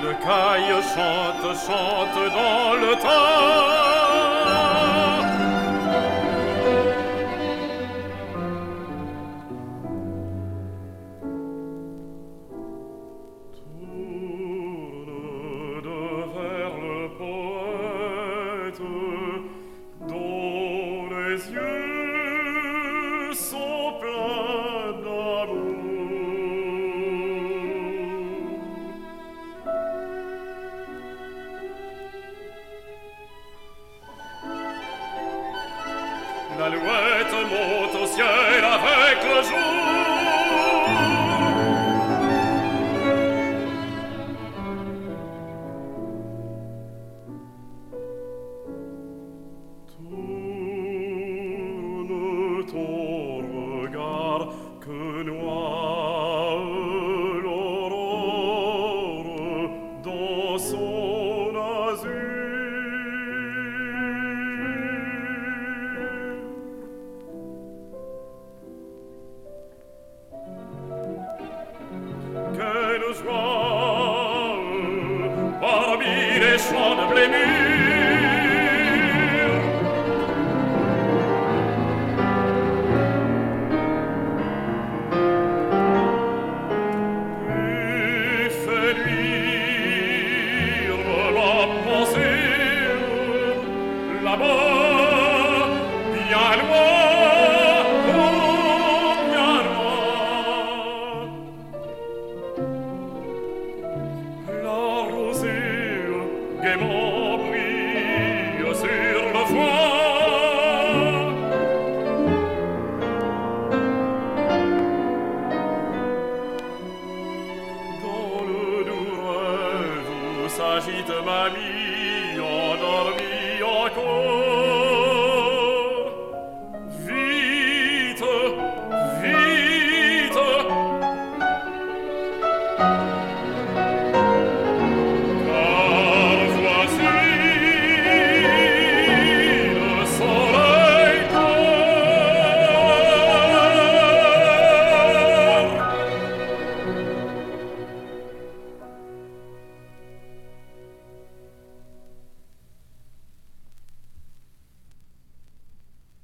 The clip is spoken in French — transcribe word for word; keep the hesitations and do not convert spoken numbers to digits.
Le caille chante, chante dans le temps. Tourne devers le poète dont les yeux sont pleins d'amour. L'alouette monte au ciel avec le jour. Tourne ton regard que noie l'aurore dans son azur. Quelle joie parmi les champs de blé mûr. Puis fait luire la pensée là-bas, bien loin, oh, bien loin. La rosée gaiement brille sur le foie. Dans le doux rêve où s'agite ma vie endormie encore.